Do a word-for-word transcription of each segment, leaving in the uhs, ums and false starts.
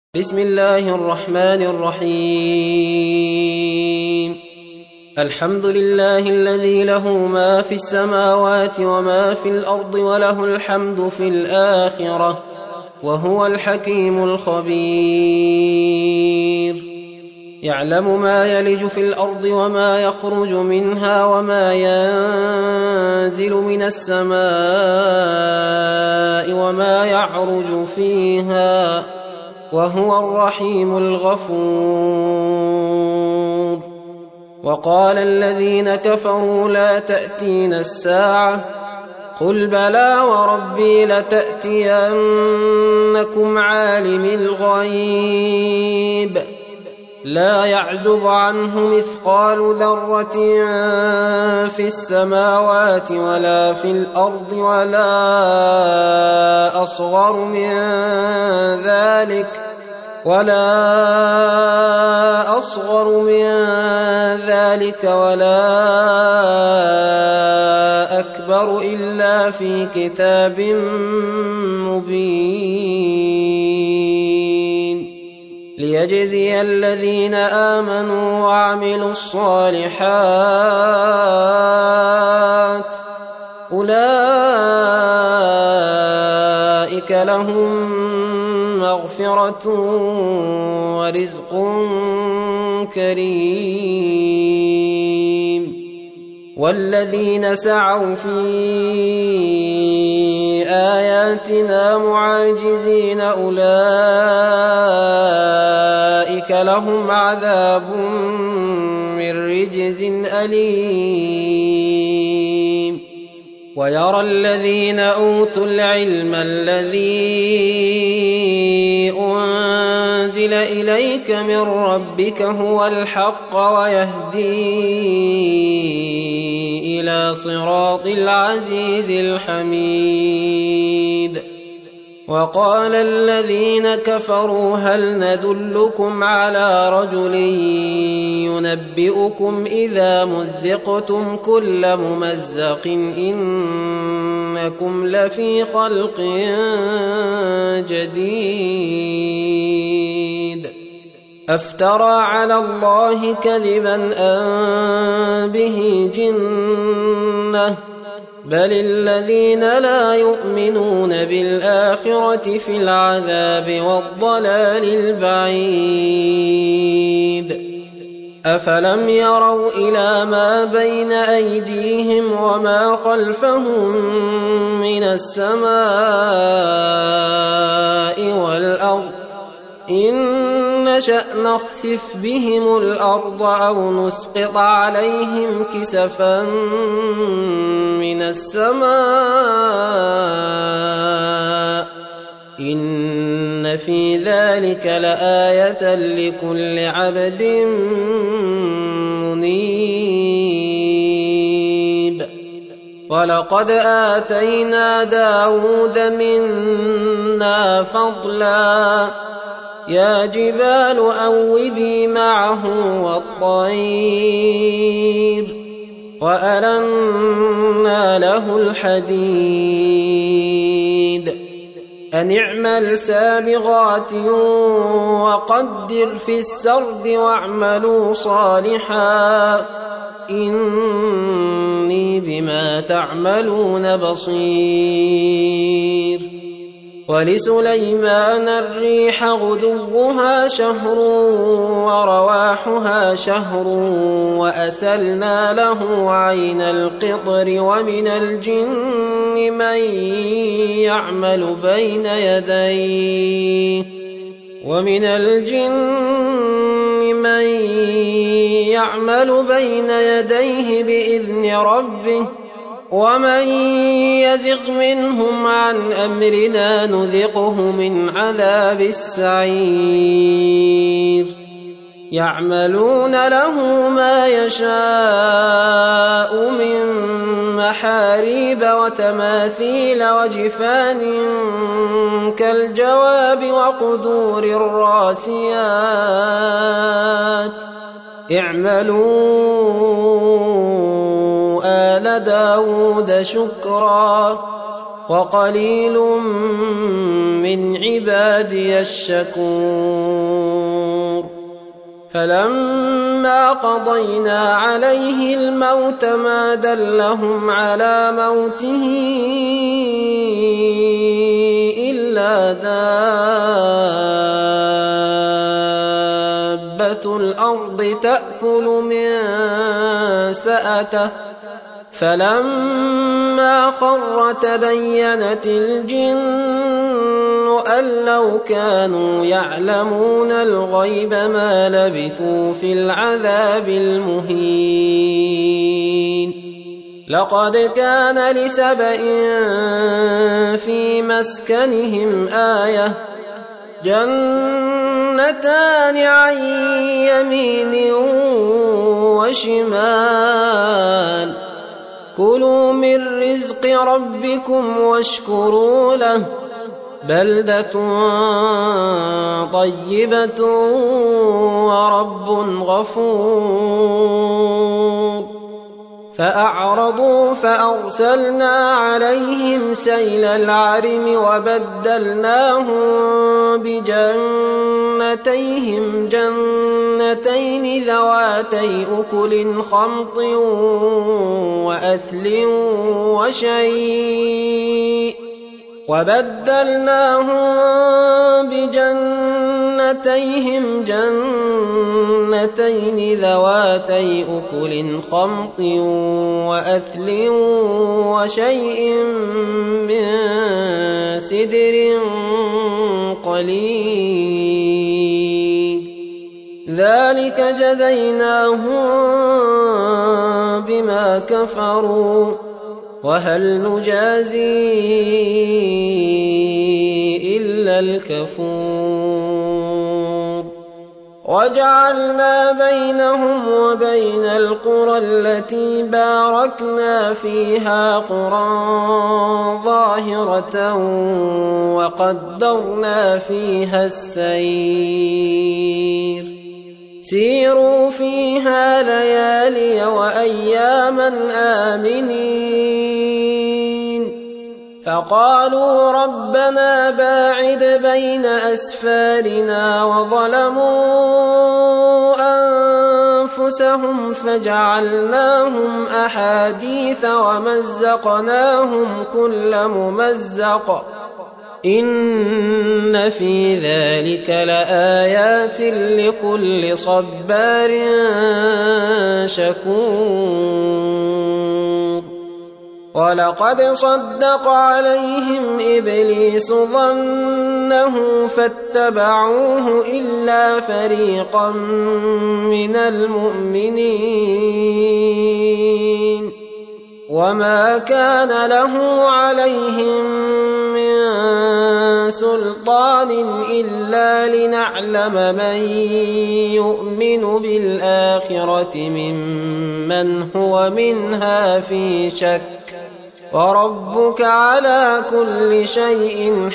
بسم الله الرحمن الرحيم الحمد لله الذي له ما في السماوات وما في الأرض وله الحمد في الآخرة وهو الحكيم الخبير يعلم ما يلج في الأرض وما يخرج منها وما ينزل من السماء وما يعرج فيها وهو الرحيم الغفور وقال الذين كفروا لا تأتينا الساعة قل بلى وربي لتأتينكم عالم الغيب لا يعزب عنه مثقال ذرة في السماوات ولا في الأرض ولا أصغر من ذلك ولا أصغر من ذلك ولا أكبر إلا في كتاب مبين ليجزي الذين آمنوا وعملوا الصالحات أولئك لهم مغفرة ورزق كريم والذين سعوا في آياتنا معاجزين أولئك لهم عذاب من رجز أليم ويرى الذين أوتوا العلم الذي أنزل إليك من ربك هو الحق ويهدي إلى صراط العزيز الحميد وقال الذين كفروا هل ندلكم على رجل ينبئكم إذا مزقتم كل ممزق إنكم لفي خلق جديد أفترى على الله كذبا أم به جنة بل الذين لا يؤمنون بالآخرة في العذاب والضلال البعيد أفلم يروا إلى ما بين أيديهم وما خلفهم من السماء والأرض إن نشأ نخسف بهم الأرض أو نسقط عليهم كسفا من السماء إن في ذلك لآية لكل عبد منيب ولقد آتينا داود منا فضلا يا جبال أوبي معه والطير وألنا له الحديد أن اعمل سابغات وقدر في السرد واعملوا صالحا إني بما تعملون بصير ولسليمان الريح غدوها شهر ورواحها شهر وأسلنا له عين القطر ومن الجن من يعمل بين يديه ومن الجن من يعمل بين يديه بإذن ربه ومن يزغ منهم عن أمرنا نذقه من عذاب السعير يعملون له ما يشاء من محاريب وتماثيل وجفان كالجواب وقدور الراسيات اعملوا آل داود شكرا وقليل من عبادي الشكور فلما قضينا عليه الموت ما دلهم على موته إلا دابة الأرض تأكل من سأته فلما خر تبينت الجن أن لو كانوا يعلمون الغيب ما لبثوا في العذاب المهين لقد كان لسبإ في مسكنهم آية جنتان عن يمين وشمال كلوا من رزق ربكم واشكروا له بلدة طيبة ورب غفور فأعرضوا فأرسلنا عليهم سيل العرم وبدلناهم بجنتيهم جنتين ذواتي أكل خمط وأثل وشيء وبدلناهم بجنتيهم جنتين ذواتي أكل خمط وأثل وشيء من سدر قليل ذلك جزيناهم بما كفروا وهل نجازي إلا الكفور وجعلنا بينهم وبين القرى التي باركنا فيها قرى ظاهرة وقدرنا فيها السير سيروا فيها ليالي وأياما آمنين فقالوا ربنا باعد بين أسفارنا وظلموا أنفسهم فجعلناهم أحاديث ومزقناهم كل ممزق إن في ذلك لآيات لكل صبار شكور ولقد صدق عليهم إبليس ظنه فاتبعوه إلا فريقا من المؤمنين وما كان له عليهم من سلطان إلا لنعلم من يؤمن بالآخرة ممن هو منها في شك وربك على كل شيء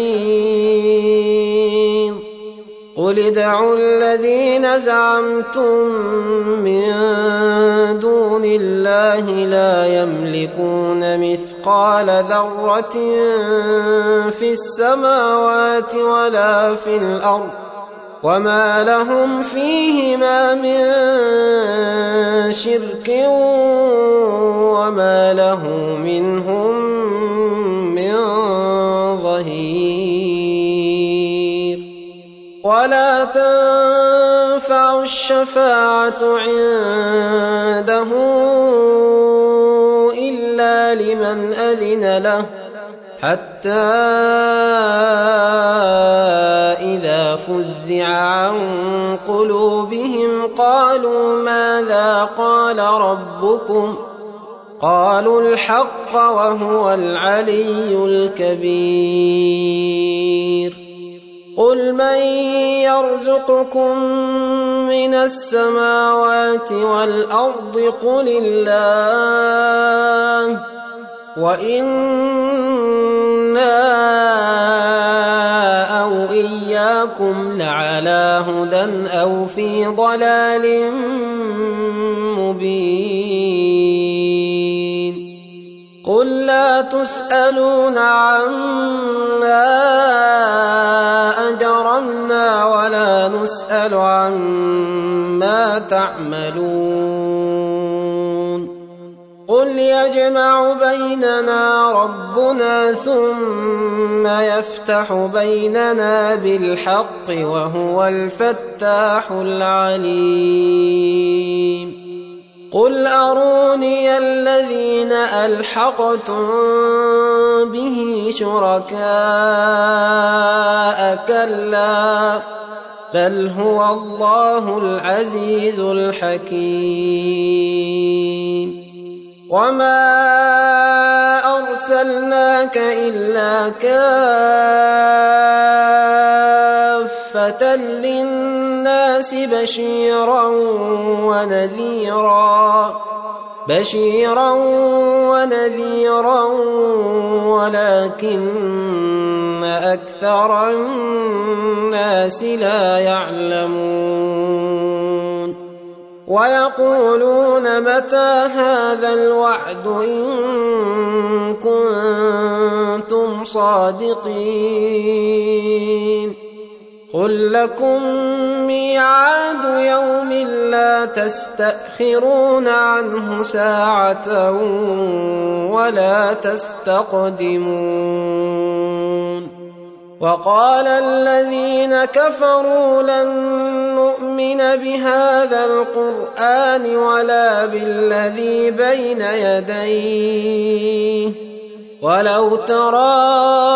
حفيظ قل ادعوا الذين زعمتم من دون الله لا يملكون مثقال ذرة في السماوات ولا في الأرض وما لهم فيهما من شرك وما له منهم من ظهير ولا تنفع الشفاعة عنده إلا لمن أذن له حتى إذا فزع عن قلوبهم قالوا ماذا قال ربكم قالوا الحق وهو العلي الكبير قل من يرزقكم من السماوات والأرض قل الله وإنا أو إياكم لعلى هدى أو في ضلال مبين قل لا تسألون عما أجرمنا ولا نسأل عما تعملون قل يجمع بيننا ربنا ثم يفتح بيننا بالحق وهو الفتاح العليم قل أروني الذين ألحقتم به شركاء كلا بل هو الله العزيز الحكيم وما أرسلناك إلا كافة للناس بشيرا ونذيرا بشيرا ونذيرا ولكن أكثر الناس لا يعلمون ويقولون متى هذا الوعد إن كنتم صادقين قل لكم ميعاد يوم لا تستأخرون عنه ساعة ولا تستقدمون وقال الذين كفروا لن نؤمن بهذا القرآن ولا بالذي بين يديه ولو ترى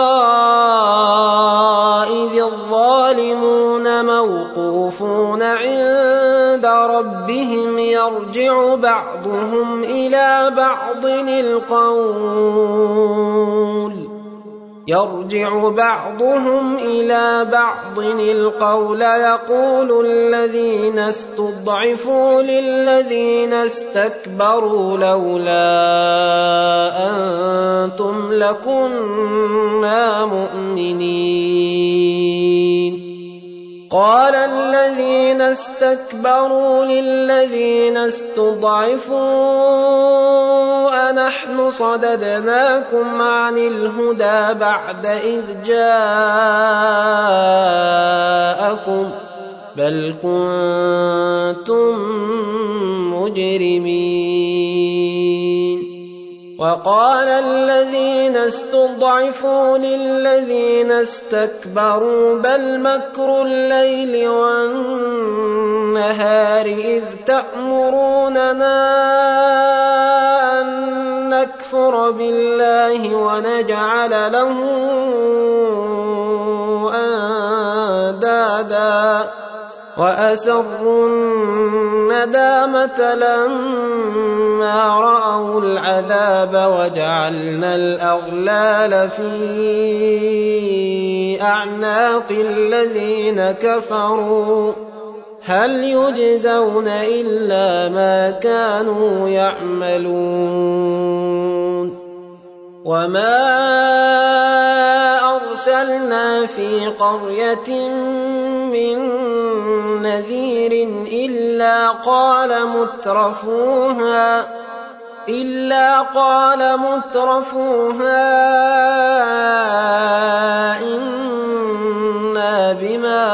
إذ الظالمون موقوفون عند ربهم يرجع بعضهم إلى بعض القول يرجع بعضهم إلى بعض القول يقول الذين استضعفوا للذين استكبروا لولا أنتم لكنا مؤمنين قال الذين استكبروا للذين استضعفوا أنحن صددناكم عن الهدى بعد إذ جاءكم بل كنتم مجرمين وقال الذين استضعفوا للذين استكبروا بل مكر الليل والنهار إذ تأمروننا أن نكفر بالله ونجعل له أندادا وأسروا الندامة لما رأوا العذاب وجعلنا الأغلال في أعناق الذين كفروا هل يجزون إلا ما كانوا يعملون وما أرسلنا في قرية من نذير إلا قال مترفوها إلا قال مترفوها إنا بما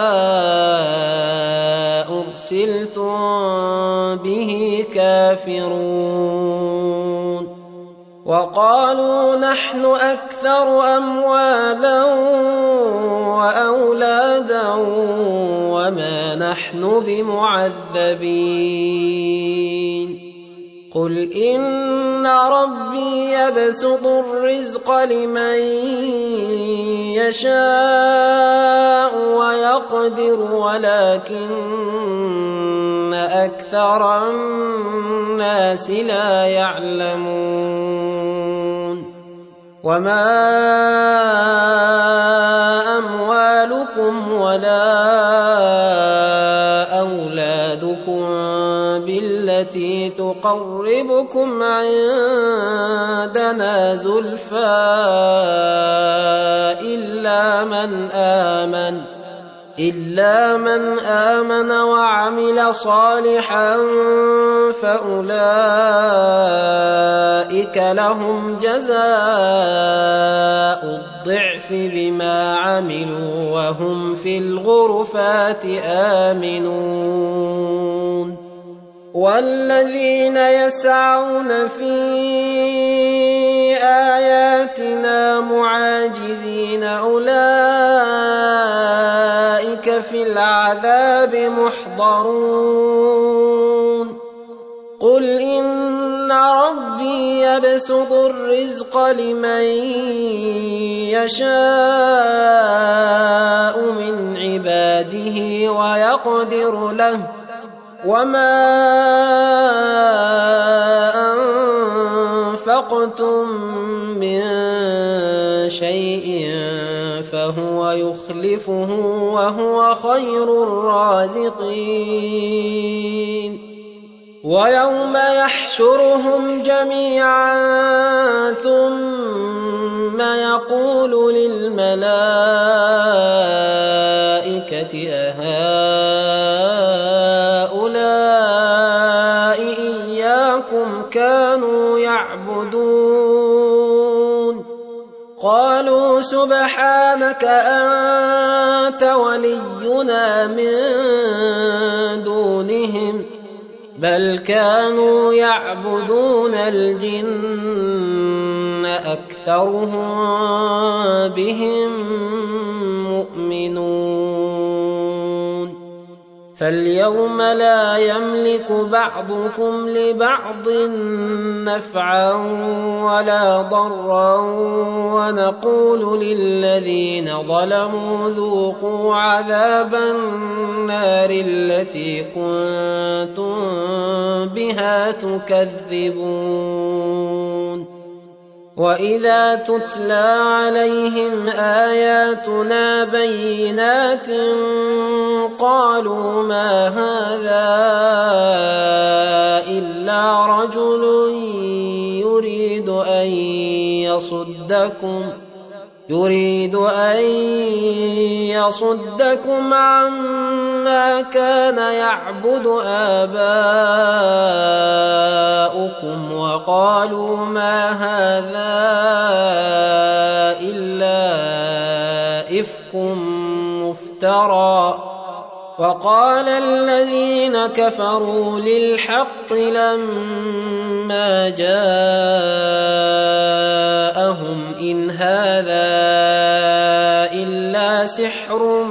أرسلتم به كافرون وقالوا نحن أكثر أموالا وأولادا وما نحن بمعذبين قل إن ربي يبسط الرزق لمن يشاء ويقدر ولكن أكثر الناس لا يعلمون وما أموالكم ولا أولادكم بالتي تقربكم عندنا زلفى إلا من آمن إلا من آمن وعمل صالحا فأولئك لهم جزاء الضعف بما عملوا وهم في الغرفات آمنون والذين يسعون في آياتنا معاجزين أولئك في العذاب محضرون قل إن ربي يبسط الرزق لمن يشاء من عباده ويقدر له وما أنفقتم من شيء فهو يخلفه وهو خير الرازقين ويوم يحشرهم جميعا ثم يقول للملائكة أهؤلاء إياكم كانوا يعبدون قالوا سبحانك أنت ولينا من دونهم بل كانوا يعبدون الجن أكثرهم بهم مؤمنون فاليوم لا يملك بعضكم لبعض نفعا ولا ضرا ونقول للذين ظلموا ذوقوا عذاب النار التي كنتم بها تكذبون وإذا تتلى عليهم آياتنا بينات قالوا ما هذا إلا رجل يريد أن يصدكم يريد أن يصدكم عما كان يعبد آباؤكم وقالوا ما هذا إلا إفك مفترى وقال الذين كفروا للحق لما جاءهم إن هذا إلا سحر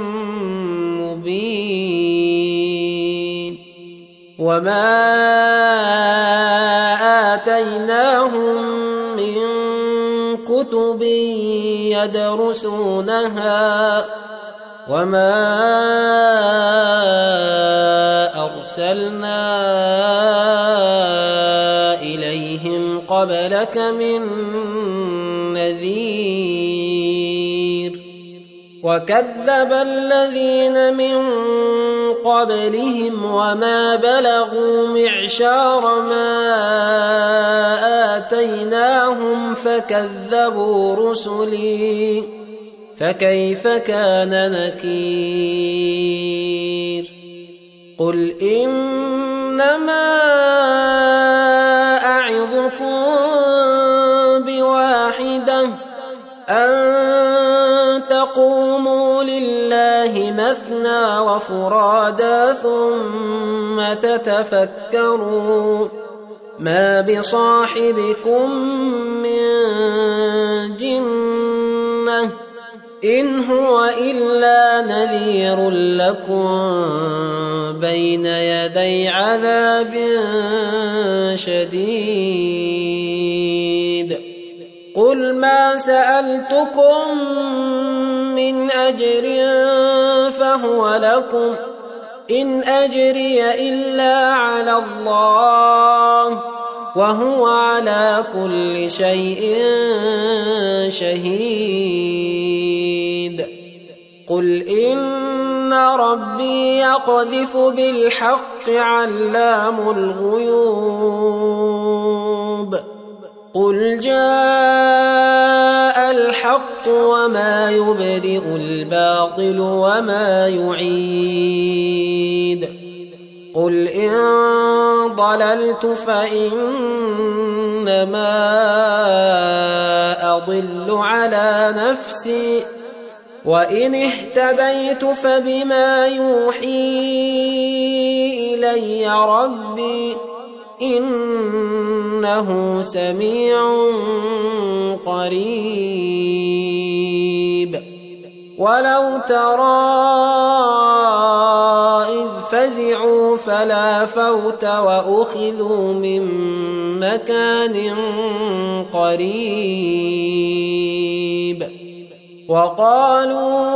مبين وما آتيناهم من كتب يدرسونها وما أرسلنا إليهم قبلك من نذير وكذب الذين من قبلهم وما بلغوا معشار ما آتيناهم فكذبوا رسلي فكيف كان نكير قل إنما أعظكم بواحدة أن تقوموا لله مثنى وفرادا ثم تتفكروا ما بصاحبكم من جنة إن هو إلا نذير لكم بين يدي عذاب شديد قل ما سألتكم من أجر فهو لكم إن أجري إلا على الله وهو على كل شيء شهيد قل إن ربي يقذف بالحق علام الغيوب قل جاء الحق وما يبدئ الباطل وما يعيد قل إن ضللت فإنما أضل على نفسي وإن اهتديت فبما يوحي إلي ربي إنه سميع قريب ولو ترى إذ فزعوا فلا فوت وأخذوا من مكان قريب وقالوا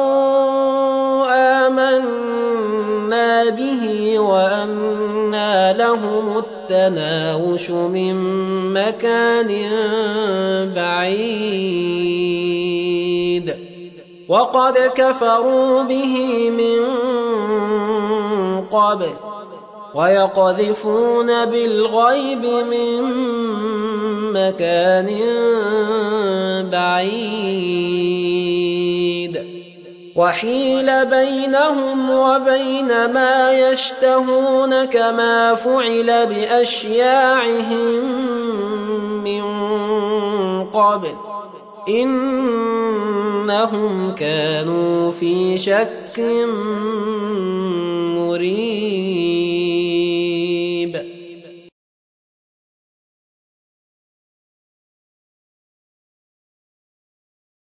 آمنا به وأنى لهم التناوش من مكان بعيد وقد كفروا به من قبل ويقذفون بالغيب من مكان بعيد وحيل بينهم وبين ما يشتهون كما فعل بأشياعهم من قبل إنهم كانوا في شك مريب